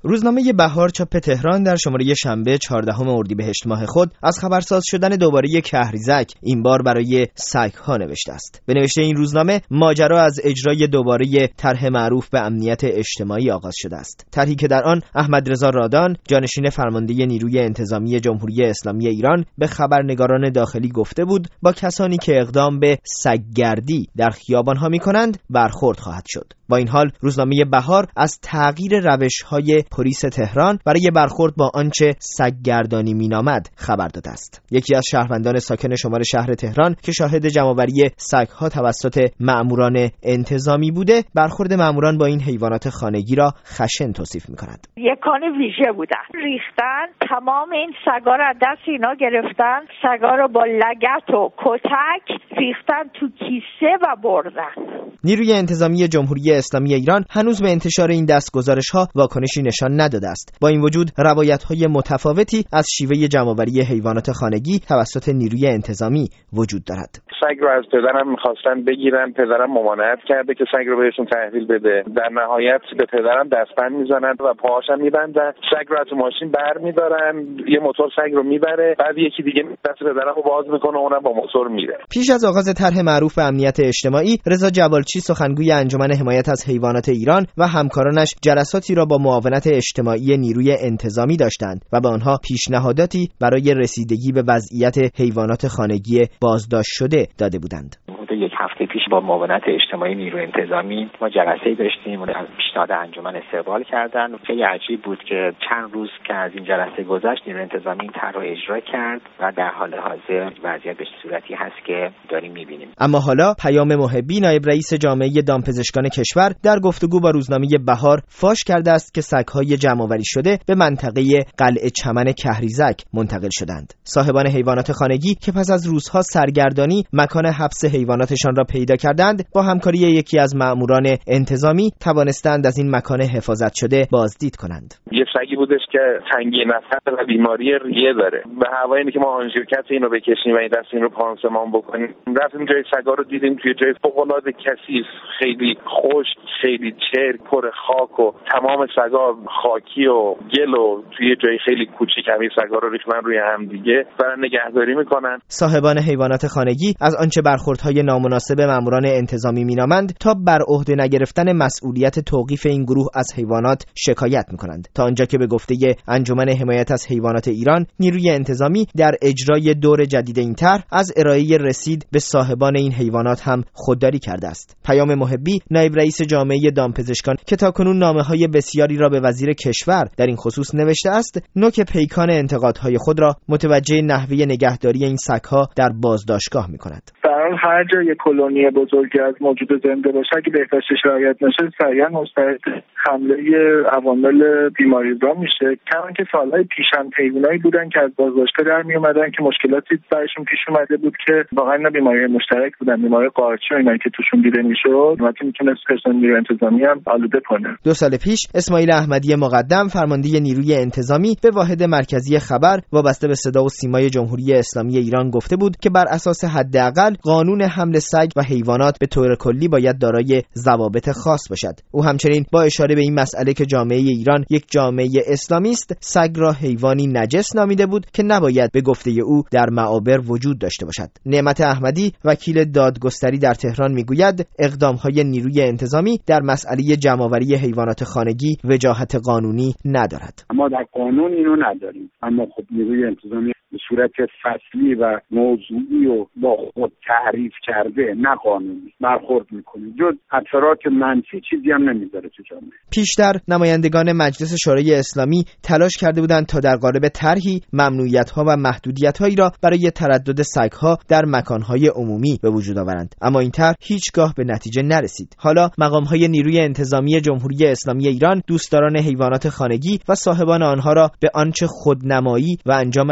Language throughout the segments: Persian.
روزنامه بهار چاپ تهران در شماره شنبه 14 اردیبهشت ماه خود از خبرساز شدن دوباره کهریزک این بار برای سگ‌ها نوشته است. به نوشته این روزنامه ماجرا از اجرای دوباره طرح معروف به امنیت اجتماعی آغاز شده است. طرحی که در آن احمد رضا رادان، جانشین فرمانده نیروی انتظامی جمهوری اسلامی ایران، به خبرنگاران داخلی گفته بود با کسانی که اقدام به سگ‌گردی در خیابان‌ها می‌کنند برخورد خواهد شد. با این حال روزنامه بهار از تغییر روش‌های پلیس تهران برای برخورد با آنچه سگ‌گردانی مینامد خبر داده است. یکی از شهروندان ساکن شمال شهر تهران که شاهد جمع‌آوری سگ‌ها توسط مأموران انتظامی بوده، برخورد مأموران با این حیوانات خانگی را خشن توصیف می‌کند. یکان ویژه بودن، ریختن، تمام این سگا را دست اینا گرفتن، سگا را با لگد و کتک ریختن تو کیسه و بردن. نیروی انتظامی جمهوری اسلامی ایران هنوز به انتشار این دستگذارش‌ها واکنشی نشان نداده است. با این وجود روایت‌های متفاوتی از شیوه جمع‌آوری حیوانات خانگی توسط نیروی انتظامی وجود دارد. سگ رو از پدرم می‌خواستن بگیرن، پدرم ممانعت کرده که سگ رو بهشون تحویل بده. در نهایت به پدرم دستبند میزنن و پاهاشم میبندن، سگ رو از ماشین برمی‌دارن، یه موتور سگ رو میبره، بعد یکی دیگه دست پدرم رو باز میکنه، اونم با موتور میره. پیش از آغاز طرح معروف به امنیت اجتماعی، رضا جوالچی سخنگوی انجمن حمایت از حیوانات ایران و همکارانش جلساتی را با معاونت اجتماعی نیروی انتظامی داشتند و به آنها پیشنهاداتی برای رسیدگی به وضعیت حیوانات خانگی بازداشت شده داده بودند. یک هفته پیش با معاونت اجتماعی نیروی انتظامی ما جلسه‌ای داشتیم و از پیشنهاد انجمن استقبال کردن. خیلی عجیب بود که چند روز که از این جلسه گذشت نیروی انتظامی این طرح رو اجرا کرد و در حال حاضر وضعیت به صورتی هست که داریم می‌بینیم. اما حالا پیام محبی، نایب رئیس جامعه دامپزشکان کشور، در گفتگو با روزنامه بهار فاش کرده است که سگ‌های جمع‌آوری شده به منطقه قلعه چمن کهریزک منتقل شدند. صاحبان حیوانات خانگی که پس از روزها سرگردانی مکان حبس حیواناتشان را پیدا کردند، با همکاری یکی از مأموران انتظامی توانستند از این مکان حفاظت شده بازدید کنند. یه سگی بودش که تنگی نفس و بیماری ریه داره. به هوای اینکه ما آنژیوکت اینو بکشیم و این دست این رو پانسمان بکنیم، رفتیم جای سگا رو دیدیم توی جای فوق‌العاده کثیف، خیلی خشک، خیلی چرک، پر خاک و تمام سگا خاکی و گل و توی جای خیلی کوچیک همین سگا رو ریختن روی هم دیگه برای نگهداری میکنن. صاحبان حیوانات خانگی از آنچه برخوردهای نامناسب مأموران انتظامی مینامند تا بر عهده نگرفتن مسئولیت توقیف این گروه از حیوانات شکایت میکنند، تا آنجا که به گفته انجمن حمایت از حیوانات ایران، نیروی انتظامی در اجرای دور جدید این طرح از ارائه رسید به صاحبان این حیوانات هم خودداری کرده است. پیام محبی، نایب رئیس جامعه دامپزشکان که تاکنون نامه‌های بسیاری را به وزیر کشور در این خصوص نوشته است، نوک پیکان انتقادهای خود را متوجه نحوه نگهداری این سگ‌ها در بازداشتگاه می‌کند. هر جای کلونی بزرگی از موجود زنده باشه، اگه بهداشتش رعایت نشه سریعا مستعد حمله عوامل بیماریزا میشه. کما که سالهای پیش هم حیوانایی بودن که از بازداشتگاه در می اومدن که مشکلاتی براشون پیش اومده بود که واقعا اینا بیماری مشترک بودن، بیماری قارچی و اینا که توشون دیده میشد، البته میتونست پرسنل نیروی انتظامی هم آلوده کنه. 2 سال پیش اسماعیل احمدی مقدم، فرمانده نیروی انتظامی، به واحد مرکزی خبر وابسته به صدا و سیمای جمهوری اسلامی ایران گفته بود که بر اساس حداقل قانون حمل سگ و حیوانات به طور کلی باید دارای ضوابط خاص باشد. او همچنین با اشاره به این مسئله که جامعه ایران یک جامعه اسلامی است، سگ را حیوانی نجس نامیده بود که نباید به گفته او در معابر وجود داشته باشد. نعمت احمدی، وکیل دادگستری در تهران، میگوید اقدام‌های نیروی انتظامی در مسئله جمع‌آوری حیوانات خانگی وجاهت قانونی ندارد. ما در قانون اینو نداریم، اما خب نیروی انتظامی به صورت فصلی و موضوعی و با خود تعریف کرده، نه قانونی، برخورد میکنه. جز اثرات منفی چیزی هم نمیذاره تو جامعه. پیشتر نمایندگان مجلس شورای اسلامی تلاش کرده بودند تا در قالب طرحی ممنوعیت‌ها و محدودیت‌هایی را برای تردد سگ‌ها در مکان‌های عمومی به وجود آورند، اما این طرح هیچگاه به نتیجه نرسید. حالا مقام‌های نیروی انتظامی جمهوری اسلامی ایران دوستداران حیوانات خانگی و صاحبان آنها را به آنچه خودنمایی و انجام حرکات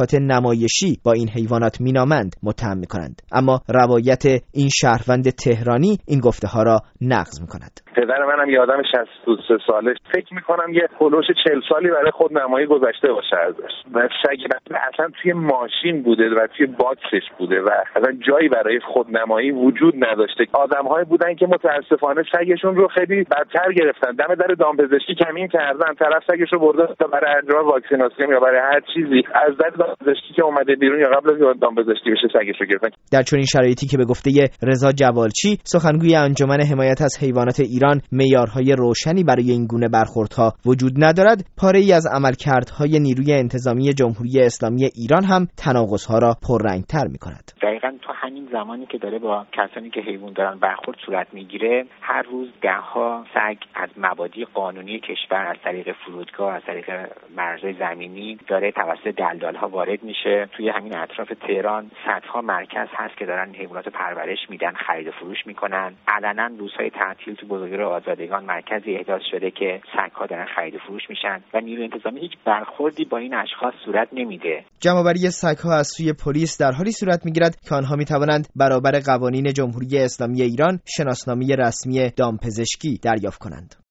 ارتباطات نمایشی با این حیوانات مینامند متهم می‌کنند. اما روایت این شهروند تهرانی این گفته ها را نقض می‌کند. پدر منم یه آدم 63 ساله، فکر می‌کنم یه هولوش 40 سالی برای خودنمایی گذشته باشه ازش. و سگ اصلا توی ماشین بوده و توی باکسش بوده و اصلا جایی برای خودنمایی وجود نداشته. آدم‌هایی بودن که متأسفانه سگشون رو خیلی بدتر گرفتن، دم در دامپزشکی کمین کردن، طرف سگش رو برده برای انجام واکسیناسیون یا برای هر چیزی، از در دامپزشکی که اومده بیرون یا قبل از دامپزشکی بشه سگش رو گرفتن. در چنین شرایطی که به گفته رضا جوالچی، سخنگوی انجمن حمایت از حیوانات ایران، معیارهای روشنی برای این گونه برخوردها وجود ندارد، پاره‌ای از عملکردهای نیروی انتظامی جمهوری اسلامی ایران هم تناقض‌ها را پررنگ‌تر می‌کند. دقیقاً تو همین زمانی که داره با کسانی که حیوان دارن برخورد صورت میگیره، هر روز ده‌ها سگ از مبادی قانونی کشور از طریق فرودگاه، از طریق مرزهای زمینی داره توسط دلدال‌ها وارد میشه. توی همین اطراف تهران صدها مرکز هست که دارن حیوانات پرورش میدن، خرید و فروش میکنن. علنا روزهای تعطیل تو بزرگراه آزادگان مرکزی احداث شده که سگ‌ها دارن خرید و فروش میشن و نیروی انتظامی هیچ برخوردی با این اشخاص صورت نمیده. جمع‌آوری سگ‌ها از سوی پلیس در حالی صورت میگیرد که آنها میتوانند برابر قوانین جمهوری اسلامی ایران شناسنامه رسمی دامپزشکی دریافت کنند.